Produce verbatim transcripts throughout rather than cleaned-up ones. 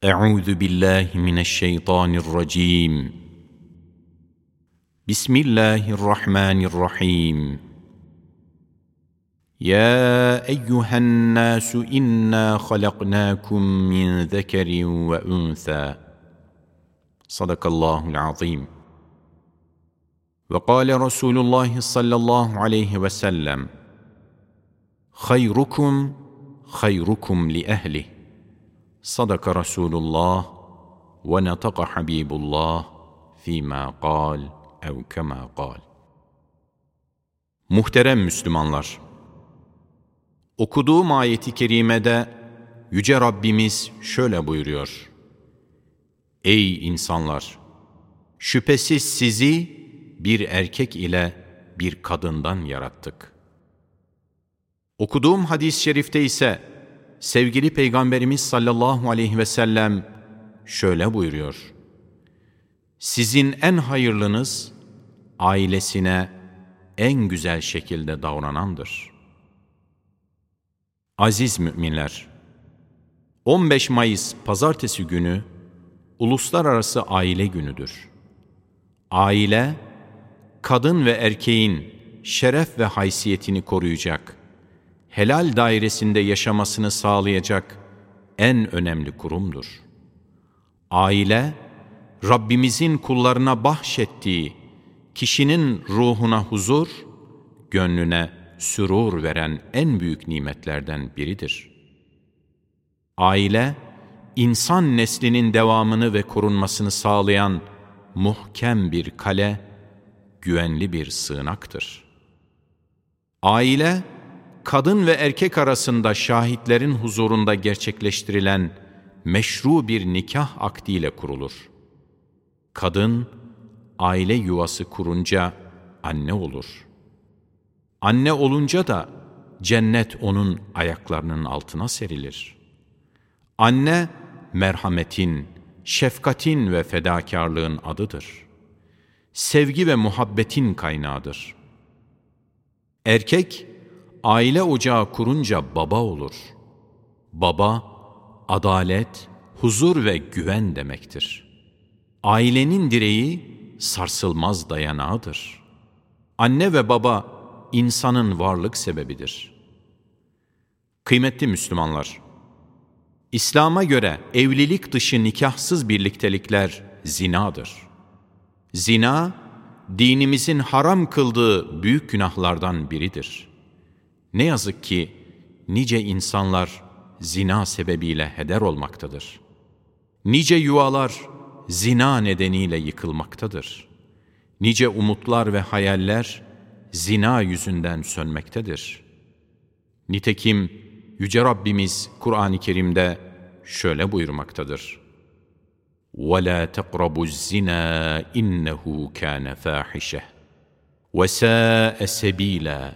أعوذ بالله من الشيطان الرجيم بسم الله الرحمن الرحيم يا أيها الناس إنا خلقناكم من ذكر وأنثى صدق الله العظيم وقال رسول الله صلى الله عليه وسلم خيركم خيركم لأهله صدق رسول الله ونطق حبيب الله فيما قال أو كما قال. Muhterem Müslümanlar, okuduğum ayeti kerimede Yüce Rabbimiz şöyle buyuruyor: Ey insanlar! Şüphesiz sizi bir erkek ile bir kadından yarattık. Okuduğum hadis-i şerifte ise sevgili Peygamberimiz sallallahu aleyhi ve sellem şöyle buyuruyor: Sizin en hayırlınız, ailesine en güzel şekilde davranandır. Aziz müminler, on beş Mayıs Pazartesi günü Uluslararası Aile Günü'dür. Aile, kadın ve erkeğin şeref ve haysiyetini koruyacak, helal dairesinde yaşamasını sağlayacak en önemli kurumdur. Aile, Rabbimizin kullarına bahşettiği, kişinin ruhuna huzur, gönlüne sürur veren en büyük nimetlerden biridir. Aile, insan neslinin devamını ve korunmasını sağlayan muhkem bir kale, güvenli bir sığınaktır. Aile, kadın ve erkek arasında şahitlerin huzurunda gerçekleştirilen meşru bir nikah akdiyle kurulur. Kadın, aile yuvası kurunca anne olur. Anne olunca da cennet onun ayaklarının altına serilir. Anne, merhametin, şefkatin ve fedakarlığın adıdır. Sevgi ve muhabbetin kaynağıdır. Erkek, aile ocağı kurunca baba olur. Baba, adalet, huzur ve güven demektir. Ailenin direği sarsılmaz dayanağıdır. Anne ve baba, insanın varlık sebebidir. Kıymetli Müslümanlar, İslam'a göre evlilik dışı nikahsız birliktelikler zinadır. Zina, dinimizin haram kıldığı büyük günahlardan biridir. Ne yazık ki nice insanlar zina sebebiyle heder olmaktadır. Nice yuvalar zina nedeniyle yıkılmaktadır. Nice umutlar ve hayaller zina yüzünden sönmektedir. Nitekim Yüce Rabbimiz Kur'an-ı Kerim'de şöyle buyurmaktadır: وَلَا تَقْرَبُوا الزِّنَا اِنَّهُ كَانَ فَاحِشَةً وَسَاءَ سَب۪يلًا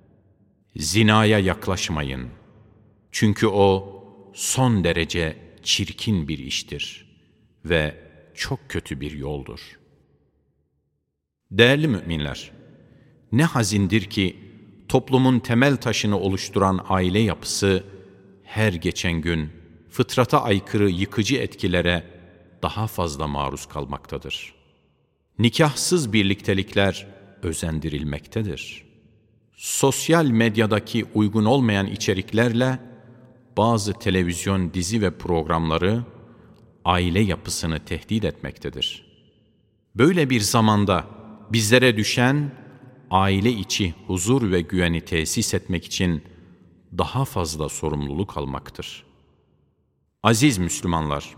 Zinaya yaklaşmayın. Çünkü o son derece çirkin bir iştir ve çok kötü bir yoldur. Değerli müminler, ne hazindir ki toplumun temel taşını oluşturan aile yapısı her geçen gün fıtrata aykırı yıkıcı etkilere daha fazla maruz kalmaktadır. Nikahsız birliktelikler özendirilmektedir. Sosyal medyadaki uygun olmayan içeriklerle bazı televizyon dizi ve programları aile yapısını tehdit etmektedir. Böyle bir zamanda bizlere düşen aile içi huzur ve güveni tesis etmek için daha fazla sorumluluk almaktır. Aziz Müslümanlar,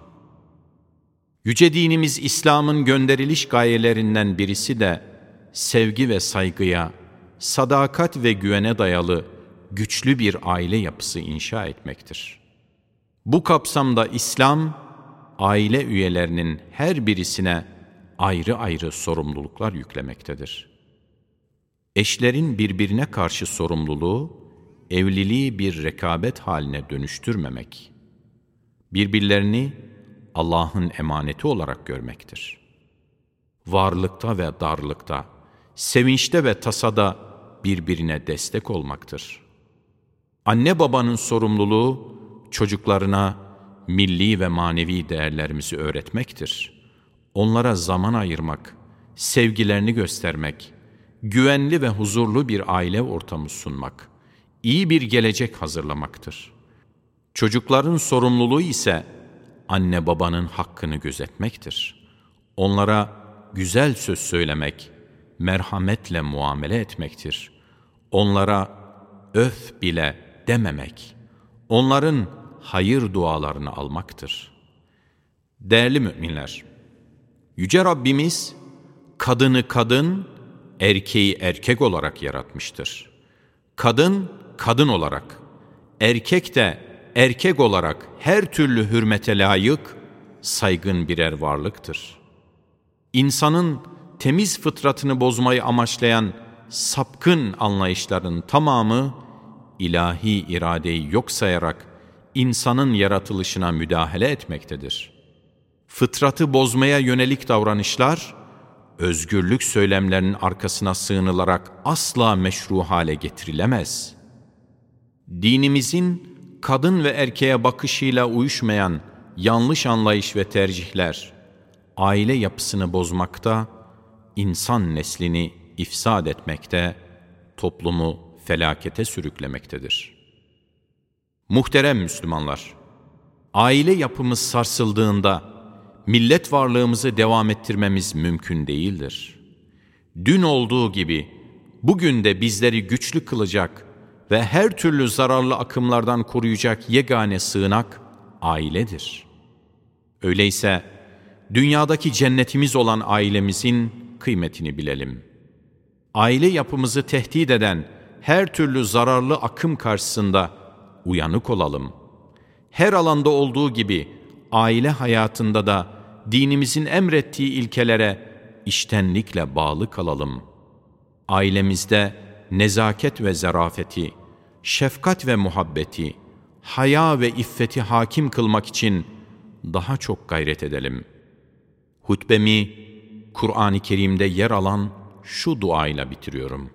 Yüce dinimiz İslam'ın gönderiliş gayelerinden birisi de sevgi ve saygıya, sadakat ve güvene dayalı güçlü bir aile yapısı inşa etmektir. Bu kapsamda İslam, aile üyelerinin her birisine ayrı ayrı sorumluluklar yüklemektedir. Eşlerin birbirine karşı sorumluluğu, evliliği bir rekabet haline dönüştürmemek, birbirlerini Allah'ın emaneti olarak görmektir. Varlıkta ve darlıkta, sevinçte ve tasada birbirine destek olmaktır. Anne babanın sorumluluğu, çocuklarına milli ve manevi değerlerimizi öğretmektir. Onlara zaman ayırmak, sevgilerini göstermek, güvenli ve huzurlu bir aile ortamı sunmak, iyi bir gelecek hazırlamaktır. Çocukların sorumluluğu ise anne babanın hakkını gözetmektir. Onlara güzel söz söylemek, merhametle muamele etmektir. Onlara öf bile dememek, onların hayır dualarını almaktır. Değerli müminler, Yüce Rabbimiz kadını kadın, erkeği erkek olarak yaratmıştır. Kadın, kadın olarak, erkek de erkek olarak her türlü hürmete layık, saygın birer varlıktır. İnsanın temiz fıtratını bozmayı amaçlayan sapkın anlayışların tamamı, ilahi iradeyi yok sayarak insanın yaratılışına müdahale etmektedir. Fıtratı bozmaya yönelik davranışlar, özgürlük söylemlerinin arkasına sığınılarak asla meşru hale getirilemez. Dinimizin kadın ve erkeğe bakışıyla uyuşmayan yanlış anlayış ve tercihler, aile yapısını bozmakta, insan neslini ifsad etmekte, toplumu felakete sürüklemektedir. Muhterem Müslümanlar, aile yapımız sarsıldığında, millet varlığımızı devam ettirmemiz mümkün değildir. Dün olduğu gibi, bugün de bizleri güçlü kılacak ve her türlü zararlı akımlardan koruyacak yegane sığınak, ailedir. Öyleyse, dünyadaki cennetimiz olan ailemizin kıymetini bilelim. Aile yapımızı tehdit eden her türlü zararlı akım karşısında uyanık olalım. Her alanda olduğu gibi aile hayatında da dinimizin emrettiği ilkelere içtenlikle bağlı kalalım. Ailemizde nezaket ve zarafeti, şefkat ve muhabbeti, haya ve iffeti hakim kılmak için daha çok gayret edelim. Hutbemi Kur'an-ı Kerim'de yer alan şu duayla bitiriyorum.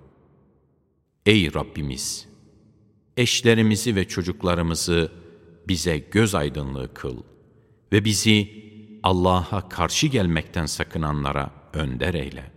Ey Rabbimiz! Eşlerimizi ve çocuklarımızı bize göz aydınlığı kıl ve bizi Allah'a karşı gelmekten sakınanlara önder eyle.